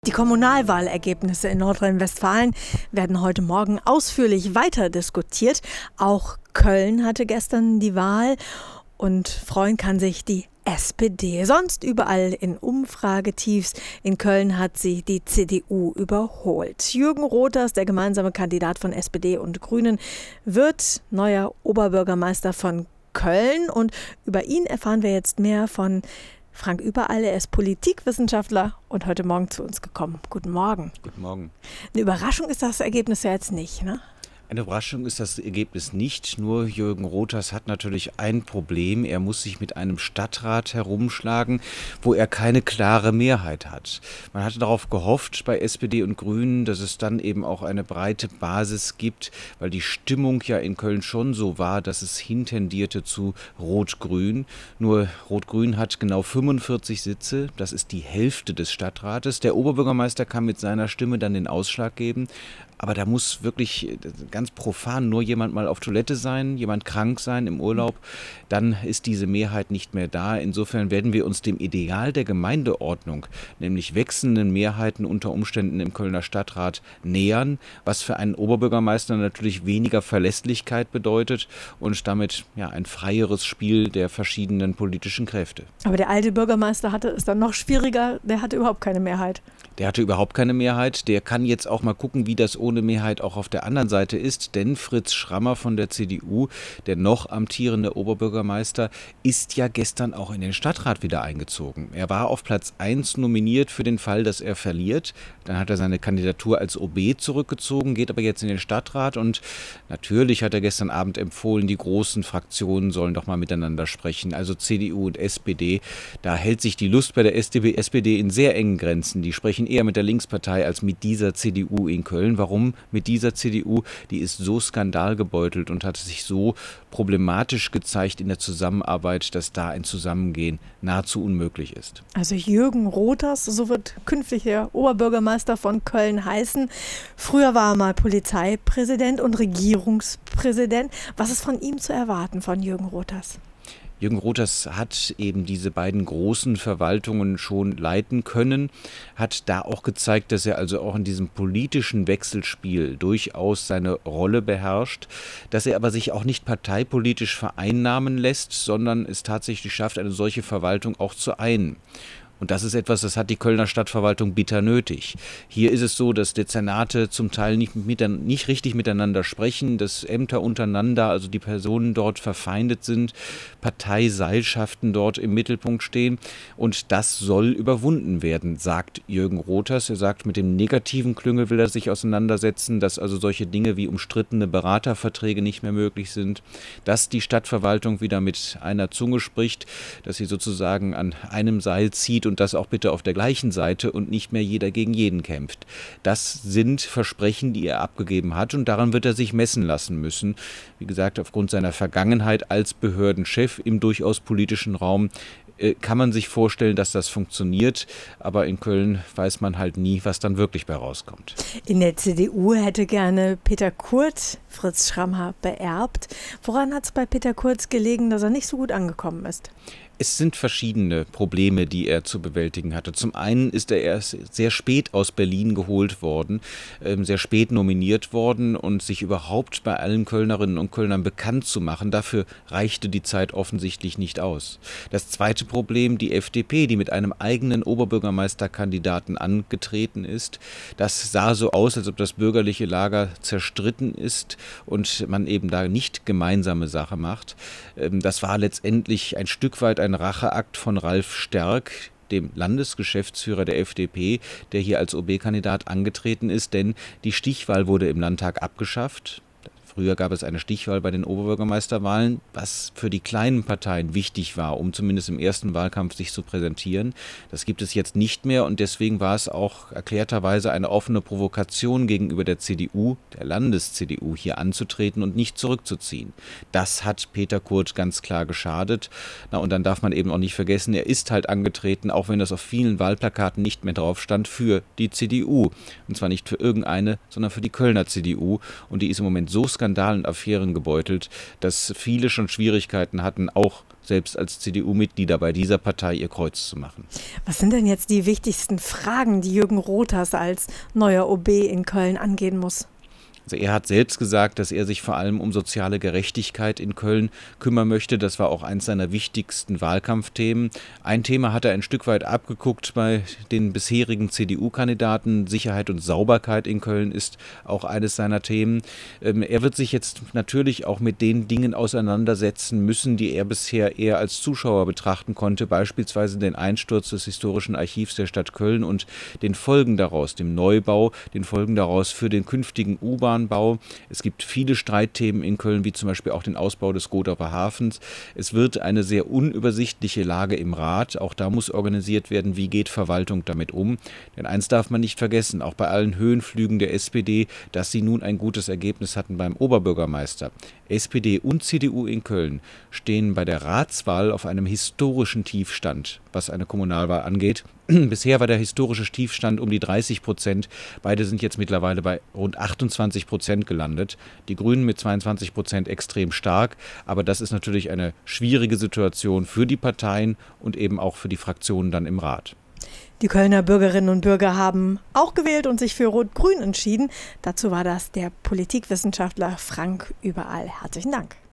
Die Kommunalwahlergebnisse in Nordrhein-Westfalen werden heute Morgen ausführlich weiter diskutiert. Auch Köln hatte gestern die Wahl und freuen kann sich die SPD. Sonst überall in Umfragetiefs. In Köln hat sie die CDU überholt. Jürgen Rothers, der gemeinsame Kandidat von SPD und Grünen, wird neuer Oberbürgermeister von Köln. Und über ihn erfahren wir jetzt mehr von Frank Überall. Er ist Politikwissenschaftler und heute Morgen zu uns gekommen. Guten Morgen. Guten Morgen. Eine Überraschung ist das Ergebnis ja jetzt nicht, ne? Eine Überraschung ist das Ergebnis nicht, nur Jürgen Rothers hat natürlich ein Problem. Er muss sich mit einem Stadtrat herumschlagen, wo er keine klare Mehrheit hat. Man hatte darauf gehofft bei SPD und Grünen, dass es dann eben auch eine breite Basis gibt, weil die Stimmung ja in Köln schon so war, dass es hintendierte zu Rot-Grün. Nur Rot-Grün hat genau 45 Sitze, das ist die Hälfte des Stadtrates. Der Oberbürgermeister kann mit seiner Stimme dann den Ausschlag geben. Aber da muss wirklich ganz profan nur jemand mal auf Toilette sein, jemand krank sein im Urlaub, dann ist diese Mehrheit nicht mehr da. Insofern werden wir uns dem Ideal der Gemeindeordnung, nämlich wechselnden Mehrheiten unter Umständen im Kölner Stadtrat, nähern, was für einen Oberbürgermeister natürlich weniger Verlässlichkeit bedeutet und damit ja ein freieres Spiel der verschiedenen politischen Kräfte. Aber der alte Bürgermeister hatte es dann noch schwieriger, der hatte überhaupt keine Mehrheit. Der hatte überhaupt keine Mehrheit. Der kann jetzt auch mal gucken, wie das ohne Mehrheit auch auf der anderen Seite ist. Denn Fritz Schrammer von der CDU, der noch amtierende Oberbürgermeister, ist ja gestern auch in den Stadtrat wieder eingezogen. Er war auf Platz 1 nominiert für den Fall, dass er verliert. Dann hat er seine Kandidatur als OB zurückgezogen, geht aber jetzt in den Stadtrat. Und natürlich hat er gestern Abend empfohlen, die großen Fraktionen sollen doch mal miteinander sprechen. Also CDU und SPD. Da hält sich die Lust bei der SPD in sehr engen Grenzen. Die sprechen eher mit der Linkspartei als mit dieser CDU in Köln. Warum mit dieser CDU? Die ist so skandalgebeutelt und hat sich so problematisch gezeigt in der Zusammenarbeit, dass da ein Zusammengehen nahezu unmöglich ist. Also Jürgen Rothers, so wird künftig der Oberbürgermeister von Köln heißen. Früher war er mal Polizeipräsident und Regierungspräsident. Was ist von ihm zu erwarten, von Jürgen Rothers? Jürgen Rothers hat eben diese beiden großen Verwaltungen schon leiten können, hat da auch gezeigt, dass er also auch in diesem politischen Wechselspiel durchaus seine Rolle beherrscht, dass er aber sich auch nicht parteipolitisch vereinnahmen lässt, sondern es tatsächlich schafft, eine solche Verwaltung auch zu einen. Und das ist etwas, das hat die Kölner Stadtverwaltung bitter nötig. Hier ist es so, dass Dezernate zum Teil nicht richtig miteinander sprechen, dass Ämter untereinander, also die Personen dort verfeindet sind, Parteiseilschaften dort im Mittelpunkt stehen. Und das soll überwunden werden, sagt Jürgen Rothers. Er sagt, mit dem negativen Klüngel will er sich auseinandersetzen, dass also solche Dinge wie umstrittene Beraterverträge nicht mehr möglich sind, dass die Stadtverwaltung wieder mit einer Zunge spricht, dass sie sozusagen an einem Seil zieht und das auch bitte auf der gleichen Seite und nicht mehr jeder gegen jeden kämpft. Das sind Versprechen, die er abgegeben hat und daran wird er sich messen lassen müssen. Wie gesagt, aufgrund seiner Vergangenheit als Behördenchef im durchaus politischen Raum kann man sich vorstellen, dass das funktioniert, aber in Köln weiß man halt nie, was dann wirklich bei rauskommt. In der CDU hätte gerne Peter Kurt Fritz Schrammer beerbt. Woran hat es bei Peter Kurt gelegen, dass er nicht so gut angekommen ist? Es sind verschiedene Probleme, die er zu bewältigen hatte. Zum einen ist er erst sehr spät aus Berlin geholt worden, sehr spät nominiert worden und sich überhaupt bei allen Kölnerinnen und Kölnern bekannt zu machen. Dafür reichte die Zeit offensichtlich nicht aus. Das zweite Problem, die FDP, die mit einem eigenen Oberbürgermeisterkandidaten angetreten ist. Das sah so aus, als ob das bürgerliche Lager zerstritten ist und man eben da nicht gemeinsame Sache macht. Das war letztendlich ein Stück weit ein Racheakt von Ralf Sterck, dem Landesgeschäftsführer der FDP, der hier als OB-Kandidat angetreten ist, denn die Stichwahl wurde im Landtag abgeschafft. Früher gab es eine Stichwahl bei den Oberbürgermeisterwahlen, was für die kleinen Parteien wichtig war, um zumindest im ersten Wahlkampf sich zu präsentieren. Das gibt es jetzt nicht mehr und deswegen war es auch erklärterweise eine offene Provokation gegenüber der CDU, der Landes-CDU, hier anzutreten und nicht zurückzuziehen. Das hat Peter Kurt ganz klar geschadet. Und dann darf man eben auch nicht vergessen, er ist halt angetreten, auch wenn das auf vielen Wahlplakaten nicht mehr drauf stand, für die CDU. Und zwar nicht für irgendeine, sondern für die Kölner CDU. Und die ist im Moment so Skandalen und Affären gebeutelt, dass viele schon Schwierigkeiten hatten, auch selbst als CDU-Mitglieder bei dieser Partei ihr Kreuz zu machen. Was sind denn jetzt die wichtigsten Fragen, die Jürgen Rothers als neuer OB in Köln angehen muss? Also er hat selbst gesagt, dass er sich vor allem um soziale Gerechtigkeit in Köln kümmern möchte. Das war auch eines seiner wichtigsten Wahlkampfthemen. Ein Thema hat er ein Stück weit abgeguckt bei den bisherigen CDU-Kandidaten. Sicherheit und Sauberkeit in Köln ist auch eines seiner Themen. Er wird sich jetzt natürlich auch mit den Dingen auseinandersetzen müssen, die er bisher eher als Zuschauer betrachten konnte, beispielsweise den Einsturz des Historischen Archivs der Stadt Köln und den Folgen daraus, dem Neubau, den Folgen daraus für den künftigen U-Bahn-Bau. Es gibt viele Streitthemen in Köln, wie zum Beispiel auch den Ausbau des Godauer Hafens. Es wird eine sehr unübersichtliche Lage im Rat. Auch da muss organisiert werden, wie geht Verwaltung damit um. Denn eins darf man nicht vergessen, auch bei allen Höhenflügen der SPD, dass sie nun ein gutes Ergebnis hatten beim Oberbürgermeister. SPD und CDU in Köln stehen bei der Ratswahl auf einem historischen Tiefstand, was eine Kommunalwahl angeht. Bisher war der historische Tiefstand um die 30%. Beide sind jetzt mittlerweile bei rund 28% gelandet. Die Grünen mit 22% extrem stark. Aber das ist natürlich eine schwierige Situation für die Parteien und eben auch für die Fraktionen dann im Rat. Die Kölner Bürgerinnen und Bürger haben auch gewählt und sich für Rot-Grün entschieden. Dazu war das der Politikwissenschaftler Frank Überall. Herzlichen Dank.